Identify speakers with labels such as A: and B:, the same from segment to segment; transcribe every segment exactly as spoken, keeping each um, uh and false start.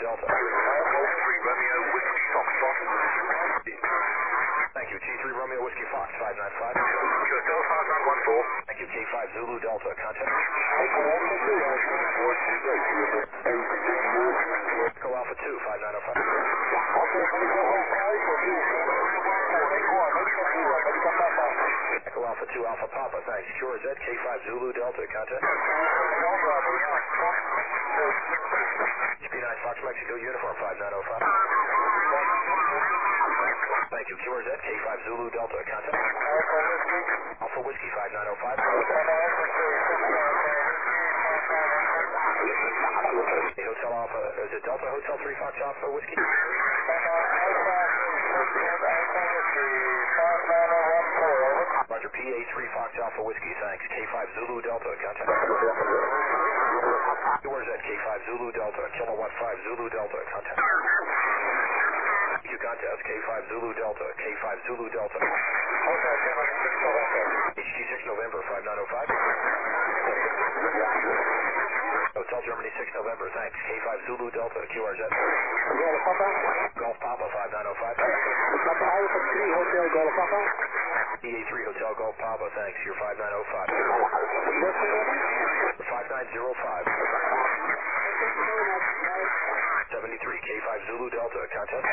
A: Delta.
B: three Romeo Whiskey Foxtrot.
A: Thank you. G three Romeo Whiskey Fox, five nine five.
B: Hotel five nine one four.
A: Thank you. K five Zulu Delta, contact. Echo Alpha two, five nine oh five. Echo Alpha two, Alpha Papa, thanks. Q R Z, K five Zulu Delta, contact. H P nine Fox Mexico Uniform, five nine oh five. Thank you. Q R Z, K five Zulu Delta, contact. Alpha Whiskey, five nine oh five. Hotel Alpha, is it Delta Hotel three Fox Alpha Whiskey? Roger, P A three Fox Alpha Whiskey, thanks. K five Zulu Delta, contact. Q R Z, K five Zulu Delta, Kilowatt five Zulu Delta, contact. Q contest, K five Zulu Delta, K five Zulu Delta. H T six November, five nine oh five. Hotel Germany six November, thanks. K five Zulu Delta, Q R Z. Golf Papa, five nine oh five.
C: Hotel Golf Papa.
A: E A three Hotel Golf Papa, thanks. You're five nine oh five. five nine oh five. seventy-three K five Zulu Delta, contact.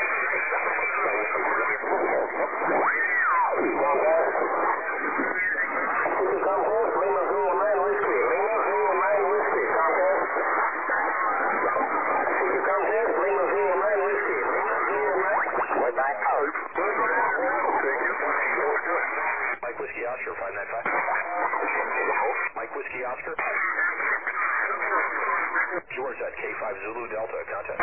A: Mike Whiskey Oscar, five nine five. Mike Whiskey Oscar. Q R Z, K five Zulu Delta, contact.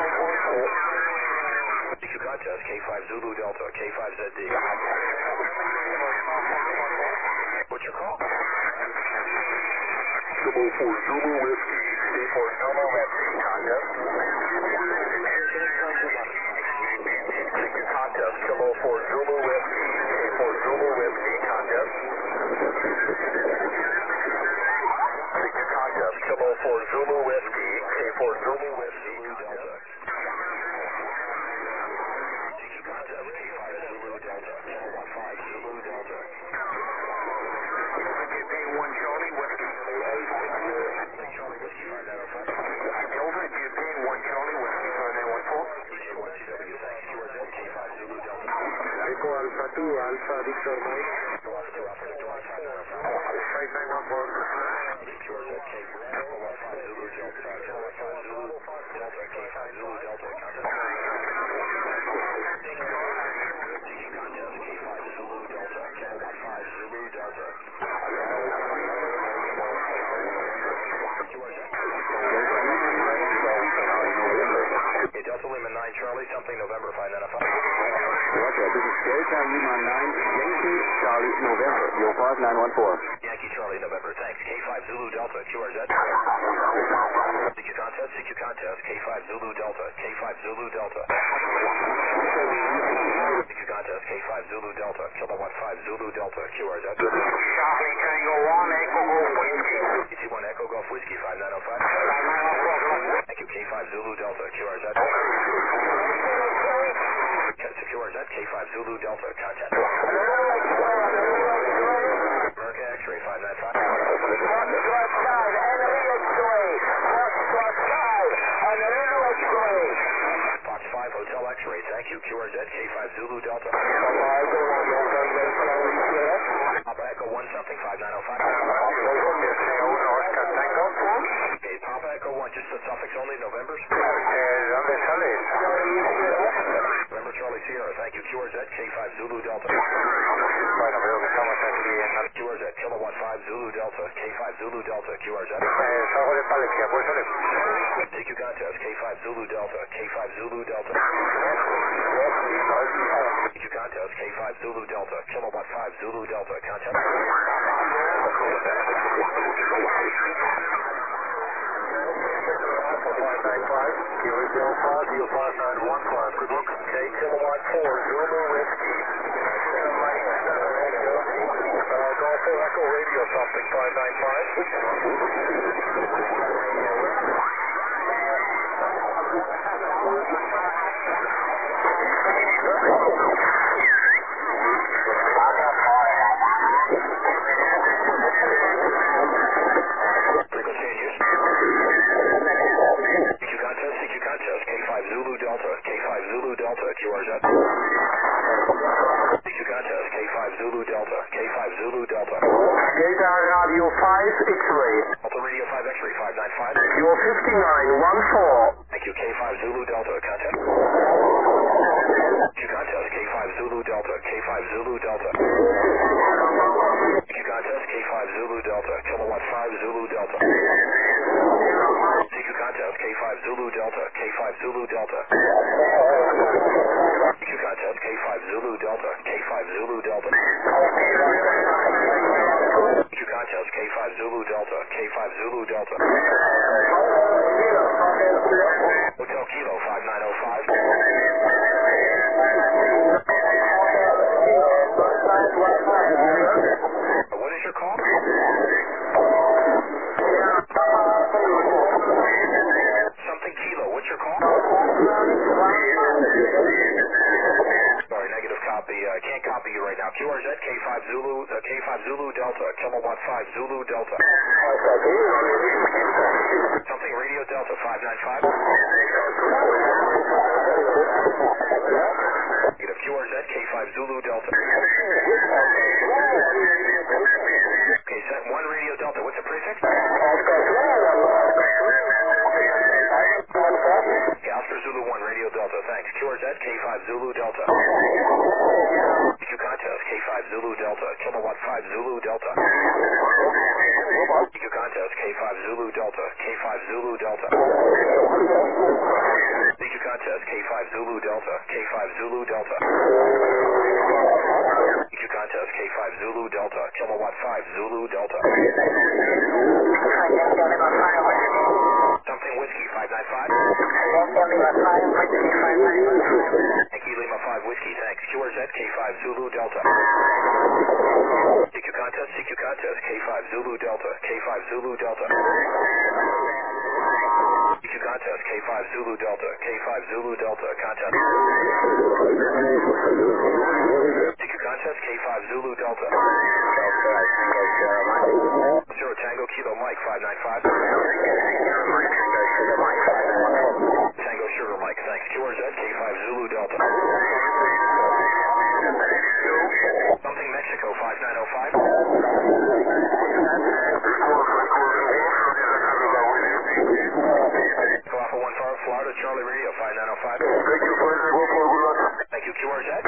A: Q contest, K five Zulu Delta, K five Z D. What's your call?
B: Double four Zulu Whiskey. K four Zulu Whiskey, contest. Contest, Kilo four Zulu Whiskey. K four Zulu Whiskey, contest. Contest, Kilo four Zulu Whiskey. K four Zulu Whiskey, Delta.
A: Contest, K five Zulu Delta, Kilowatt five Zulu Delta.
B: J P one Charlie Whiskey.
A: Charlie Whiskey, five nine oh five.
B: Delta, J P one Charlie Whiskey, five nine one four.
A: D J one C W, thanks. Q R Z, K five Zulu Delta.
C: Echo Alpha two, Alpha Victor Mike.
A: Echo Alpha two, Alpha Victor Mike, five nine oh five.
B: five nine one four.
A: Q R Z, K Kilowatt five Zulu Delta, Kilowatt five Zulu Delta, K five Zulu Delta, contact. Contest, K five Zulu Delta, Kilowatt five Zulu Delta. Okay, Delta Lima nine Charlie, something November, five nine oh five.
C: Roger, this is Delta Lima nine, Yankee Charlie November, your five nine one four.
A: Yankee Charlie November, thanks. K five Zulu Delta, Q R Z. C Q contest, C Q contest, K five Zulu Delta, K five Zulu Delta. C Q contest, K five Zulu Delta, Kilowatt five Zulu Delta, Q R Z.
B: Charlie Tango one, Echo Golf Whiskey.
A: E T one Echo Golf Whiskey, five nine oh five. Thank you, K five Zulu Delta, Q R Z. Q R Z, K five Zulu Delta, contact. America X-ray, five nine five. Fox five Hotel X-ray, thank you. Q R Z, K five Zulu Delta. Papa Echo one something, five nine oh five. Okay, Papa Echo one, just the suffix only, November's. November Charlie Sierra, thank you. Q R Z, K five Zulu Delta. Q R Z, Kilowatt five Zulu Delta, K five Zulu Delta, Q R Z. T Q contest, K five Zulu Delta, K five Zulu Delta. T Q contest, K five Zulu Delta, Kilowatt five Zulu Delta, contest.
B: five nine five, Kilo Delta, Deal five nine one five, good luck. K Kilowatt four Zulu Whiskey. Golf four Echo Radio something, five nine five.
A: Zulu Delta, K five Zulu Delta, Q R Z. D Q contest, K five Zulu Delta, K five Zulu Delta.
B: Data Radio five X-ray.
A: Delta Radio five X-ray five nine five.
B: You're fifty-nine one four.
A: Thank you, K five Zulu Delta, contest. Q contest, K five Zulu Delta, K five Zulu Delta. Q contest, K five Zulu Delta, kilowatt five Zulu Delta. C Q contest, K five Zulu Delta, K five Zulu Delta. Q contest, K five Zulu Delta, K five Zulu Delta. Q contest, K five Zulu Delta, K five Zulu Delta. Hotel Kilo five nine oh five. What is your call? Something Kilo, what's your call? Sorry, negative copy. I uh, can't copy you right now. Q R Z, K five Zulu, uh, K five Zulu Delta, kilowatt five Zulu Delta. Something Radio Delta five nine five. Negative Q R Z, K five Zulu Delta. Okay, set one Radio Delta. What's the prefix? Okay, Oscar Zulu one, Radio Delta. Thanks. Q R Z, K five Zulu Delta. Q contest, K five Zulu Delta, kilowatt five Zulu Delta. Q contest, K five Zulu Delta, K five Zulu Delta. D Q contest, K five Zulu Delta, K five Zulu Delta. D Q contest, K five Zulu Delta, kilowatt five Zulu Delta. Something Whiskey five nine five. Yankee Lima five Whiskey, thanks. Q R Z, K five Zulu Delta. D Q contest, C Q contest, K five Zulu Delta, K five Zulu Delta. D Q contest, K five Zulu Delta, K five Zulu Delta, contest. D Q contest, K five Zulu Delta. Zero Tango Kilo Mike five nine five. Tango Sugar Mike, thanks. Q R Z, K five Zulu Delta. Something Mexico five nine oh five. Alpha one five, Florida, Charlie Radio five nine oh five. Thank you, Q R Z.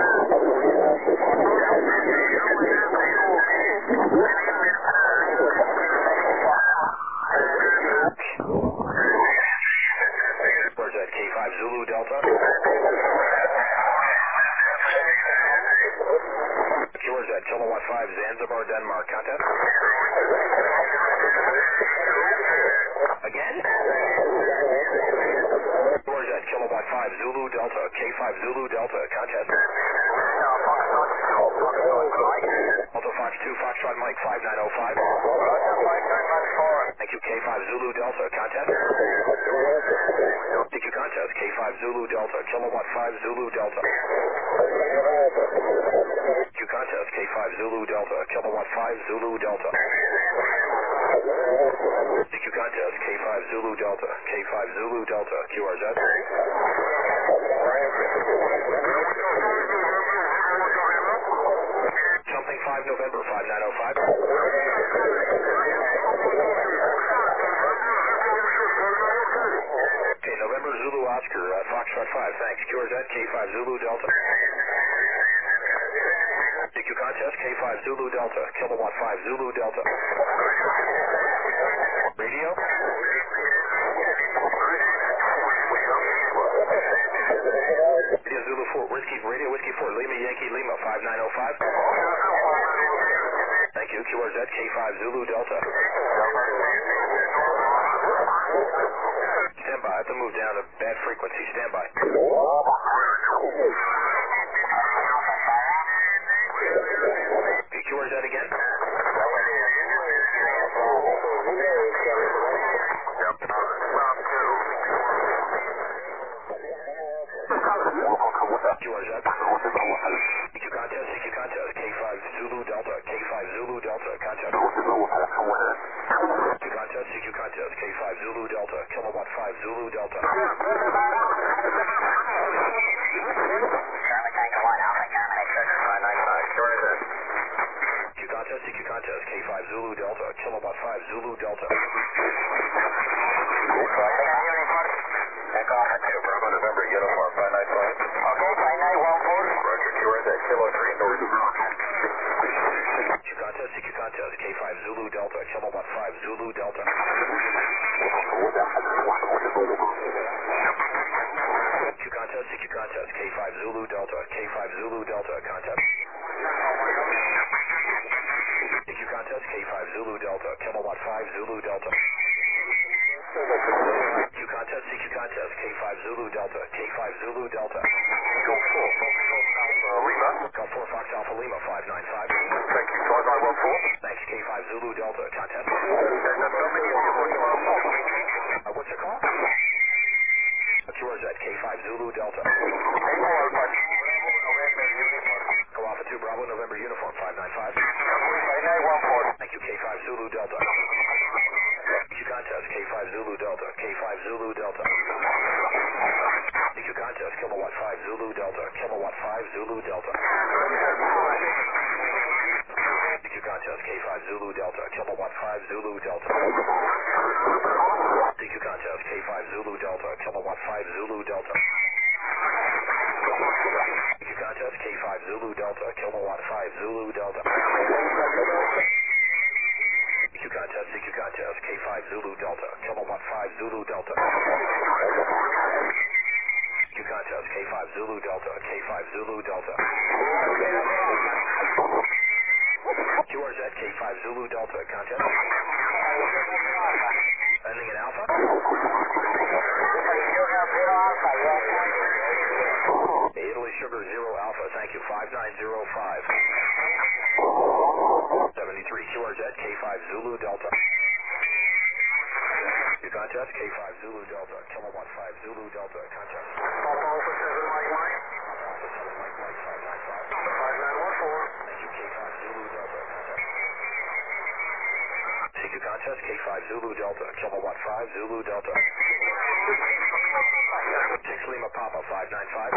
A: Q R Z, K five Zulu Delta. Q R Z, kilowatt five, Zanzibar, Denmark, contact. Again? Q R Z, kilowatt five, Zulu Delta, K five Zulu Delta, contest. Alto Fox two, Foxtrot Mike five nine oh five. Thank you, K five Zulu Delta, contest. D Q contest, K five Zulu Delta, kilowatt five Zulu Delta. Q contest, K five Zulu Delta, kilowatt five Zulu Delta. D Q contest, K five Zulu Delta, K five Zulu Delta, Q R Z. Something five November five nine oh five. Okay, November Zulu Oscar, uh, Foxtrot five, thanks. Q R Z, K five Zulu Delta. D Q contest, K five Zulu Delta, kilowatt five Zulu Delta. Radio? Radio Zulu four, Whiskey, Radio Whiskey four, Lima Yankee Lima five nine oh five. Thank you, Q R Z, K five Zulu Delta. Stand by, I have to move down to bad frequency, stand by. Okay, Q R Z again. Q R Z. C Q contest, C Q contest, K five Zulu Delta, K five Zulu Delta, contest. C Q contest, C Q contest, K five Zulu Delta, kilowatt five Zulu Delta. Zulu Delta.
B: Echo Alpha two, Bravo November, Uniform five nine five. Okay, five nine one four. Roger, Q R Z, Kilo three North.
A: C Q contest, C Q contest, K five Zulu Delta, Kilowatt five Zulu Delta. Q contest, C Q contest, K five Zulu Delta, K five Zulu Delta, contest. C Q contest, K five Zulu Delta, Kilowatt five Zulu Delta. Q contest, C Q contest, K five Zulu Delta, K five Zulu Delta.
B: Go four, Alpha Lima.
A: Golf four Fox Alpha Lima five nine five.
B: Thank you, five nine one four.
A: Thanks, K five Zulu Delta, contest. Uh, what's your call? Q R Z, K five Zulu Delta. Go Alpha two Bravo November Uniform five nine five. Thank you, K five Zulu Delta. C Q contest, K five Zulu Delta, K five Zulu Delta. C Q contest, Kilowatt five Zulu Delta, Kilowatt five Zulu Delta. C Q contest, K five Zulu Delta, Kilowatt five Zulu Delta. C Q contest, K five Zulu Delta, Kilowatt five Zulu Delta. C Q contest, K five Zulu Delta, Kilowatt five Zulu Delta. C Q contest, C Q contest, K five Zulu Delta, Kilowatt five Zulu Delta. C Q contest, K five Zulu Delta, K five Zulu Delta. Q R Z, K five Zulu Delta, contest. Ending in Alpha. Italy Sugar Zero Alpha, thank you, five nine zero five. seventy-three, Q R Z, K five Zulu Delta. Q contest, K five Zulu Delta, Kilowatt five Zulu Delta, contest.
B: Alpha seven Mike Mike.
A: Alpha seven Mike Mike five nine five.
B: five nine one four.
A: Thank you, K five Zulu Delta, contest. C Q contest, K five Zulu Delta, Kilowatt five Zulu Delta. six Lima Papa five nine five.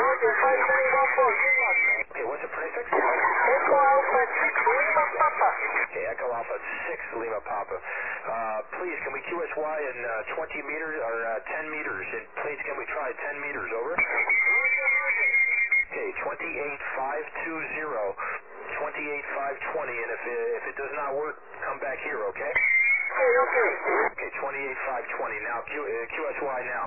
A: Okay, what's the prefix?
B: Echo Alpha six Lima Papa.
A: Okay, Echo Alpha six Lima Papa. Uh, please, can we Q S Y in uh, twenty meters or uh, ten meters? And please, can we try ten meters? Over. Okay, twenty-eight five two zero, twenty-eight five twenty, and if it, if it does not work, come back here, okay?
B: Okay, okay.
A: Okay, twenty-eight five twenty. Now, Q, uh, Q S Y now.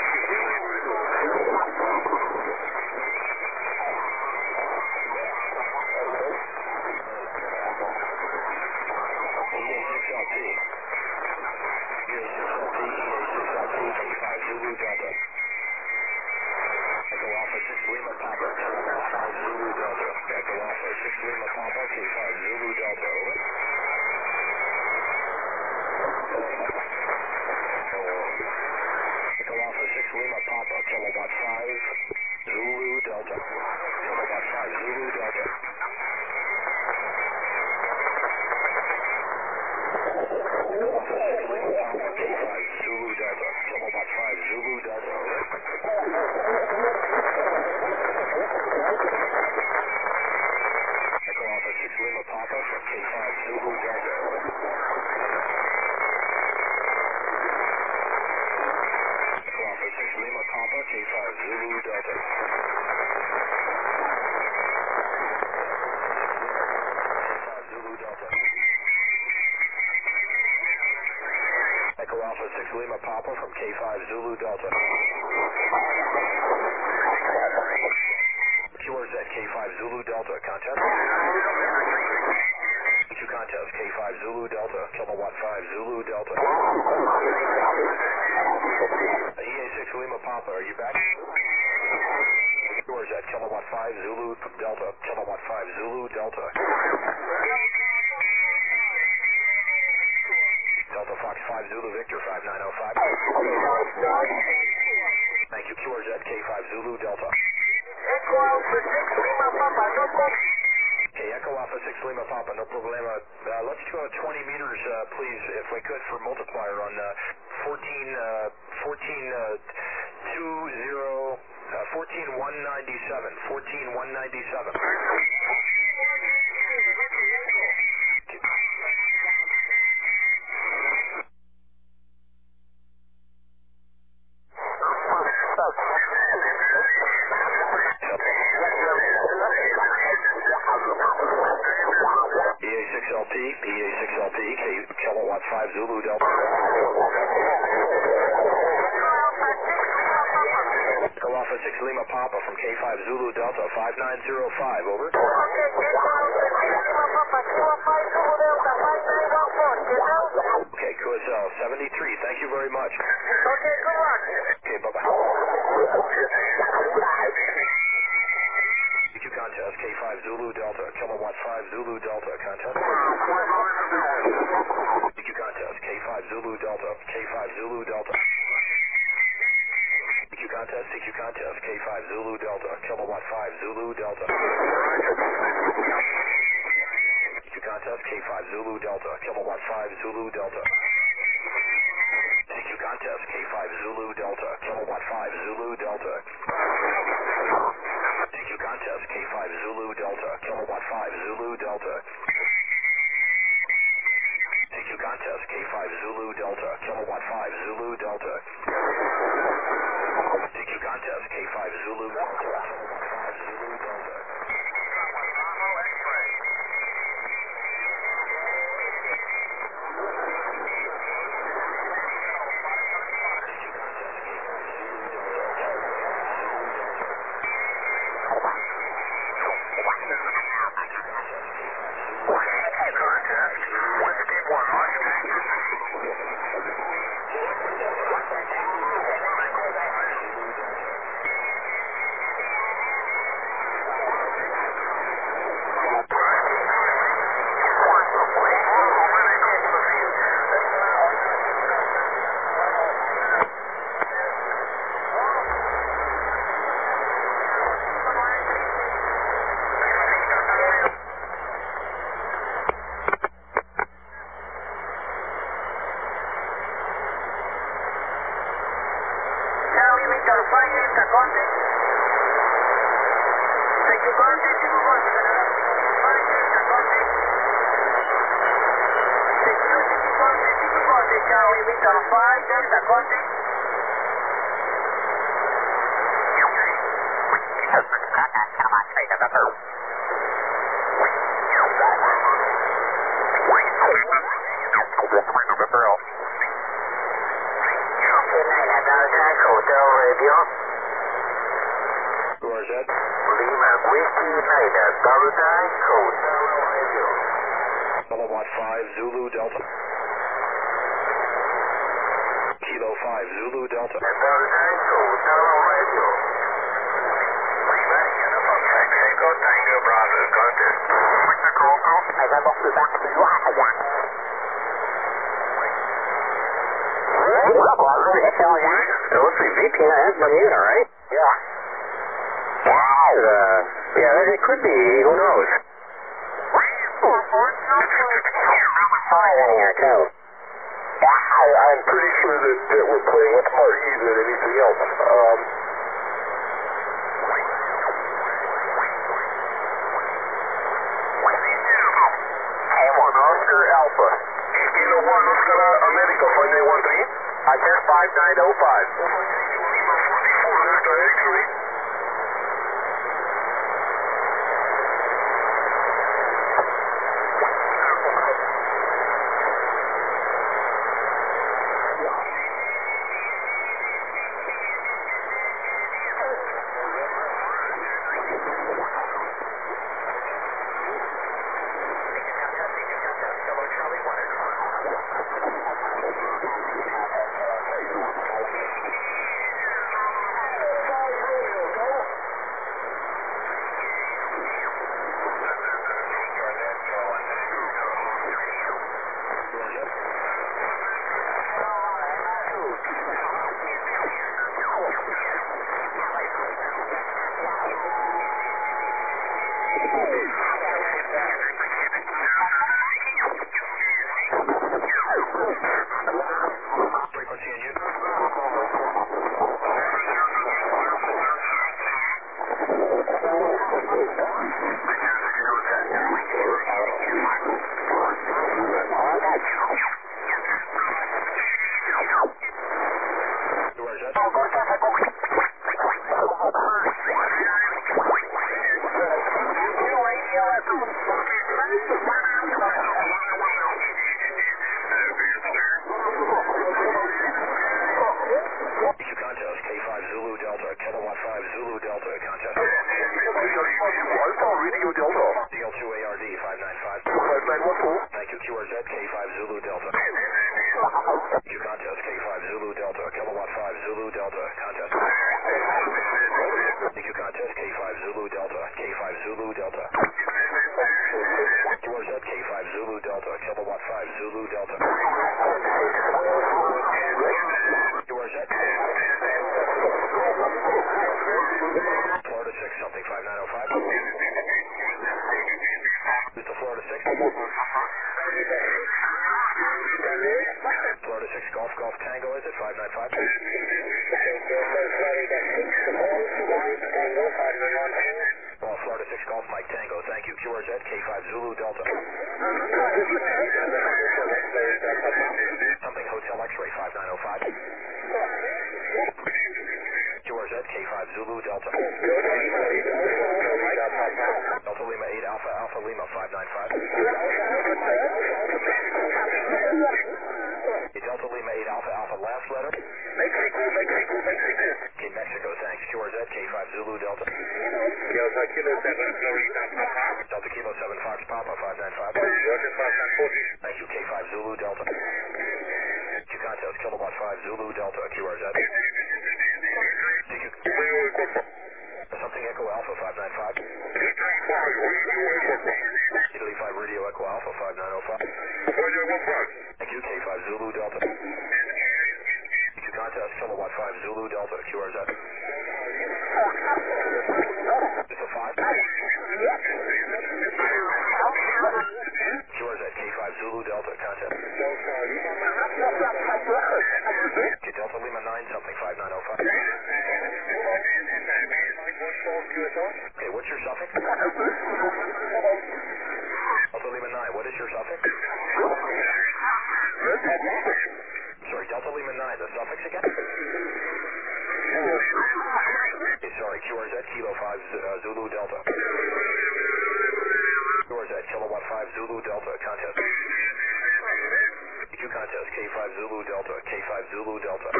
A: E A six L T. E A six L T, E A six L T, K five Zulu Delta. Echo Alpha six Lima Papa, Kilowatt five Zulu Delta. Echo Alpha six Lima Papa, K five Zulu Delta, over. Echo Alpha six Lima Papa, Kilowatt five Zulu Delta. Kilowatt five Zulu Delta. Echo Alpha six Lima Papa, K five Zulu Delta. Kilowatt five Zulu Delta, over. Echo Alpha six Lima Papa from K five Zulu Delta, over. Echo Alpha six Lima Papa, K five Zulu Delta. K five Zulu Delta. Echo Alpha six Lima Papa from K five Zulu Delta. Q R Z, K five Zulu Delta, contest. Q contest, K five Zulu Delta, Kilowatt five Zulu Delta. E A six Lima Papa, are you back? Q R Z, Kilowatt five Zulu Delta, Kilowatt five Zulu Delta. Delta Fox five Zulu Victor five nine oh five. Thank you, Q R Z, K five Zulu Delta.
B: Echo Alpha six Lima Papa, no problem.
A: Okay, Echo Alpha six Lima Papa, no problema. Uh, let's go twenty meters, uh, please, if we could, for multiplier on uh, fourteen, uh, fourteen, uh, two zero, uh, fourteen one ninety-seven, fourteen one ninety-seven. E A six L P, E A six L P, K, kilowatt five Zulu Delta. Go Alpha six Lima Papa from K five Zulu Delta, five nine zero five, over. Okay, Q S L seventy-three, thank you very much.
B: Okay, good luck.
A: Okay, bye-bye. Q contest, K five Zulu Delta, kilowatt five Zulu Delta, contest. Q contest, K five Zulu Delta, K five Zulu Delta. Q contest, C Q contest, K five Zulu Delta, kilowatt five Zulu Delta. Q contest, K five Zulu Delta, kilowatt five Zulu Delta. C Q contest, K five Zulu Delta, kilowatt five Zulu Delta. C Q contest, K five Zulu Delta, kilowatt five Zulu Delta. C Q contest, K five Zulu Delta, kilowatt five Zulu Delta. C Q contest, K five Zulu Delta, kilowatt five Zulu Delta.
B: Charlie Victor five, Delta Contact. Hotel Radio.
A: Who is that?
B: Lima Whiskey United, Paradise Hotel Radio.
A: Kilowatt five Zulu Delta. Kilo five Zulu Delta.
B: Paradise Hotel Radio. Lima Uniform Mexico, Tango Bravo, contact. It looks like V P N has Bermuda, right? Yeah. Wow. Uh, yeah, it could be. Who knows? I, I'm pretty sure that, that we're playing with more E than anything else. Um, one Oscar Alpha. Kilo one Oscar America five nine one three. I ten five nine oh five. Delta X-ray.
A: contest, K five Zulu Delta, Kilowatt five Zulu Delta, contest.
B: Alpha Radio Delta.
A: D L two A R D five nine five.
B: five nine one four.
A: Thank you, Q R Z, K five Zulu Delta. Q contest, K five Zulu Delta, Kilowatt five Zulu Delta, contest. Q contest, K five Zulu Delta, K five Zulu Delta. Q R Z, K five Zulu Delta, Kilowatt five Zulu Delta. Q R Z. Florida six, something five nine oh five. Who's the Florida six? Florida six, Golf, Golf Tango, is it five nine five? Well, Florida six, Golf Mike Tango, thank you. Q R Z, K five Zulu Delta. Something Hotel X-Ray five nine oh five. Q R Z, K five Zulu Delta. Delta Lima eight Alpha Alpha Lima five nine five. Delta Lima eight Alpha Alpha last letter.
B: Mexico, Mexico, Mexico.
A: K Mexico, thanks. Q R Z, K five Zulu Delta.
B: Delta Kilo seven, Florida, Papa.
A: Delta Kilo seven Fox Papa five nine five.
B: Roger, five nine four.
A: Thank you, K five Zulu Delta. Q contest, Kilowatt five Zulu Delta, Q R Z. D Q. Something Echo Alpha five nine five. Italy five Radio Echo Alpha five nine oh five. Thank you, K five Zulu Delta. Q contest, Kilowatt five Zulu Delta, Q R Z. It's a five. Q R Z, K five Zulu Delta, contest. K Delta Lima nine, something five nine oh five. Okay, what's your suffix? Delta Lima nine, what is your suffix? Sorry, Delta Lima nine, the suffix again? Okay, sorry, Q R Z, Kilo five uh, Zulu Delta. Q R Z, Kilowatt five Zulu Delta, contest. Q contest, K five Zulu Delta, K five Zulu Delta.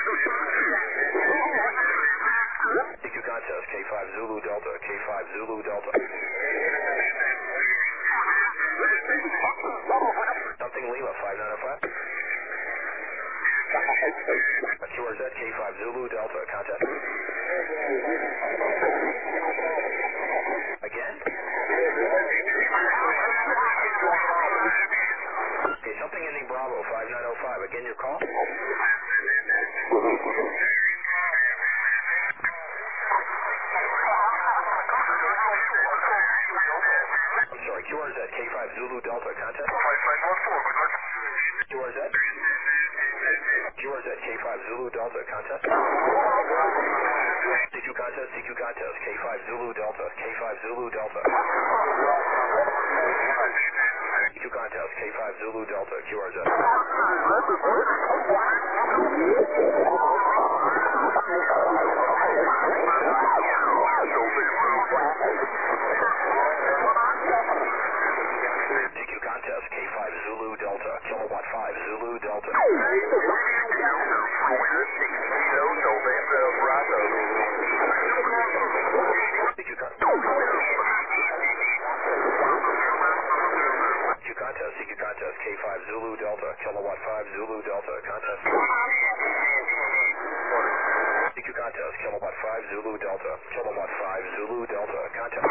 A: Q contest, K five Zulu Delta, K five Zulu Delta. Something Lima five nine oh five. Q R Z, K five Zulu Delta, contest. Again? Okay, something ending Bravo five nine oh five. Again, your call? I'm sorry, Q R Z, K five Zulu Delta, contest. Q R Z? Q R Z, K five Zulu Delta, contest. D Q contest, D Q contest, K five Zulu Delta, K five Zulu Delta. D Q contest, K five Zulu Delta, Q R Z. D Q contest, K five Zulu Delta, Kilowatt five Zulu Delta. D Q contest, D Q contest, K five Zulu Delta, Kilowatt five Zulu Delta, contest. D Q contest, Kilowatt five Zulu Delta, Kilowatt five Zulu Delta, contest.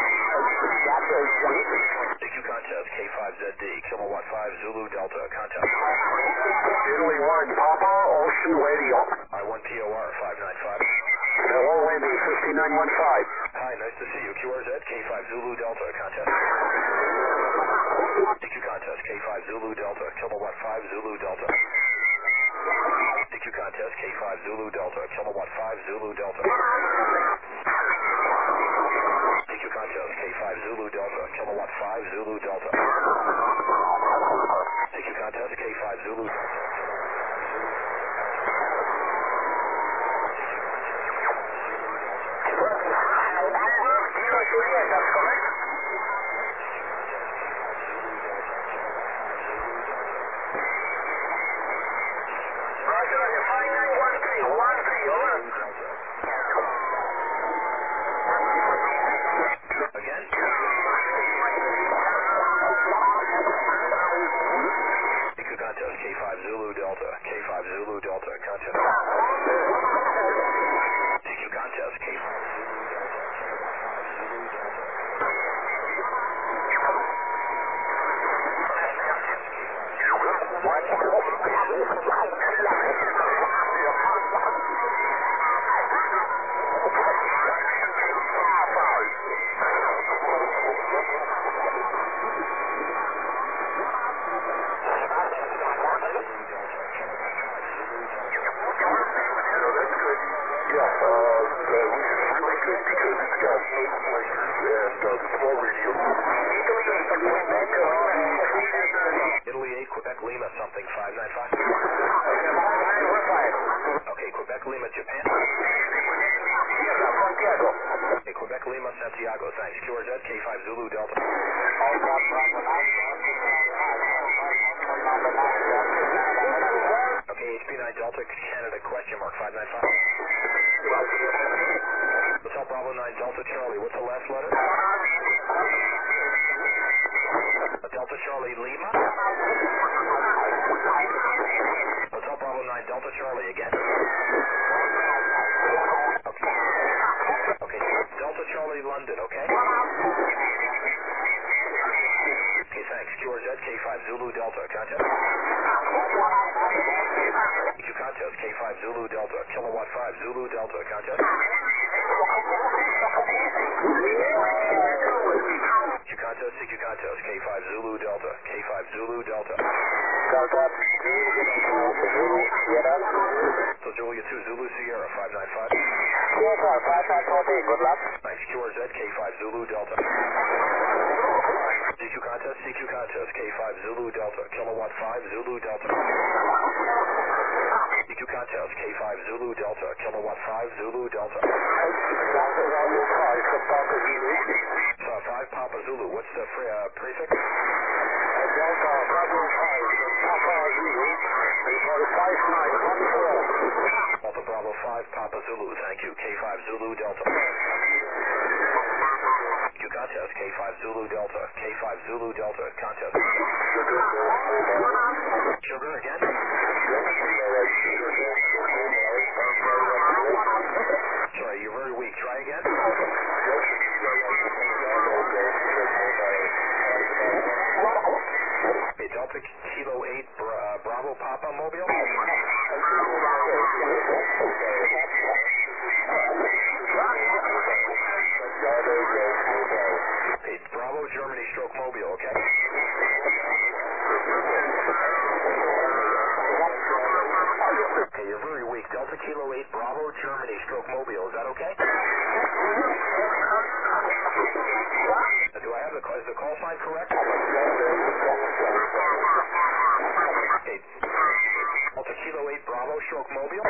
A: D Q contest, K five Z D, Kilowatt five Zulu Delta, contest.
B: Italy one, Papa, Ocean Radio.
A: I one P O R five nine five.
B: Hello, Wendy, fifty-nine one five.
A: Hi, nice to see you. Q R Z, K five Zulu Delta, contest. D Q contest, K five Zulu Delta, Kilowatt five Zulu Delta. D Q contest, K five Zulu Delta, Kilowatt five Zulu Delta. D Q contest, K five Zulu Delta, Kilowatt five Zulu Delta. D Q contest, K five Zulu Delta. Quebec Lima something, five nine five. Okay, Quebec Lima, Japan.
B: Santiago.
A: Okay, Quebec Lima, Santiago, thanks. Q R Z, K five Zulu Delta. Okay, H P nine Delta, Canada, question mark, five nine five. Hotel Bravo nine Delta Charlie, what's the last letter? Delta Charlie Lima. Hotel Bravo nine Delta Charlie again. Okay. Okay, Delta Charlie London, okay? Okay, thanks. Q R Z, K five Zulu Delta, contest. Q contest, K five Zulu Delta, Kilowatt five Zulu Delta, contest. Q contest, C Q contest, K five Zulu Delta, K five Zulu Delta.
B: Delta.
A: So Julia two Zulu Sierra, five nine five.
B: Sierra, five nine four, good luck.
A: Thanks. Q R Z, K five Zulu Delta. C Q contest, C Q contest, K five Zulu Delta, Kilowatt five Zulu Delta. C Q contest, K five Zulu Delta, Kilowatt five Zulu Delta. So five Papa Zulu, what's the free, uh, prefix?
B: Delta, Bravo five, Papa Zulu, five nine one four.
A: Delta Bravo five Papa Zulu, thank you. K five Zulu Delta. Q contest, K five Zulu Delta, K five Zulu Delta, contest. Sugar again? Sorry, you're very weak. Try again? Okay, Delta Kilo eight Bra uh, Bravo Papa Mobile? Okay, Bravo Germany stroke Mobile, okay? Okay, you're very weak. Delta Kilo eight Bravo Germany stroke Mobile, is that okay? Do I have the, is the call sign correct? Okay. Delta Kilo eight Bravo stroke Mobile?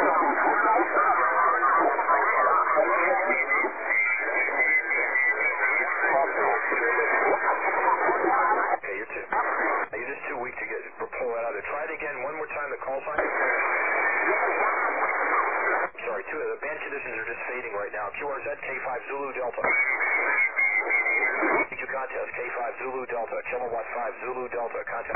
A: Okay, you're too, you're just too weak to get pull that out. Try it again one more time, the call sign. Sorry, two, the band conditions are just fading right now. Q R Z, K five Zulu Delta. C Q contest, K five Zulu Delta, Kilowatt five Zulu Delta, contest.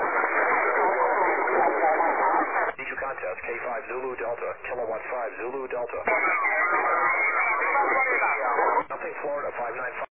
A: C Q contest, K five Zulu Delta, Kilowatt five Zulu Delta. Nothing Florida, five nine five.